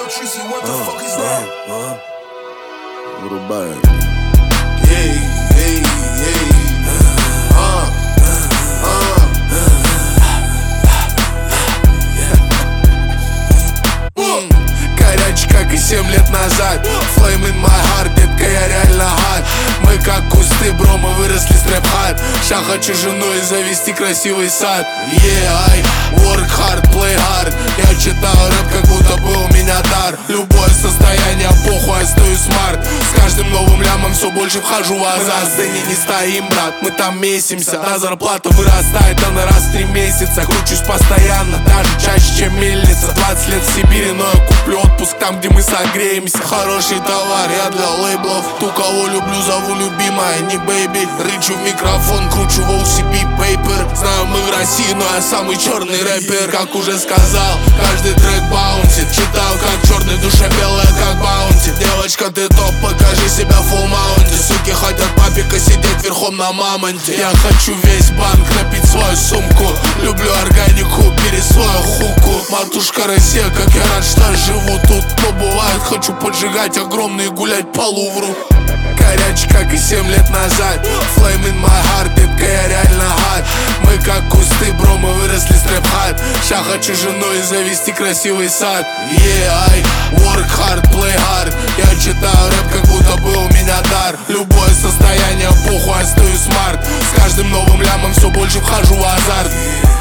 yo, Tracy, what the fuck is that? Вырубаем. Эй, эй, эй. Горячий, как и 7 лет назад. Flame in my heart, детка, я реально hard. Мы как кусты, бро, мы выросли с рэп-хард. Ща хочу жену и завести красивый сад. Yeah, I work hard, play hard. Я читаю рэп, как будто бы у меня дар. Любое состояние, похуй, я стою смарт. С каждым новым лямом все больше вхожу в азарт. В сцене не стоим, брат, мы там месимся. На зарплата вырастает, а на раз в 3 месяца. Кручусь постоянно, даже чаще, чем мельница. 20 лет в Сибири, но я куплю отпуск там, где мы согреемся. Хороший товар, я для лейблов. Ту, кого люблю, зову любимая, не бэйби. Рычу в микрофон, кручу в OCB Paper. Знаю, мы в России, но я самый черный рэпер. Как уже сказал, каждый трек баунтит. Читаю, как черный, душа белая, как баунти. Девочка, ты топ, покажи себя в full маунте. Суки хотят папика сидеть верхом на мамонте. Я хочу весь банк напить свою сумку. Люблю органику, бери свою хуку. Матушка Россия, как я рад, что живу тут. Но бывает, хочу поджигать огромные и гулять по Лувру. Горячий, как и 7 лет назад. Flame in my heart, детка, я реально hard. Мы как кусты, бро, мы выросли с рэп-хард. Ща хочу жену и завести красивый сад. Yeah, I work hard, play hard. Я читаю рэп, как будто бы у меня дар. Любое состояние, похуй, я стою смарт. С каждым новым лямом все больше вхожу в азарт.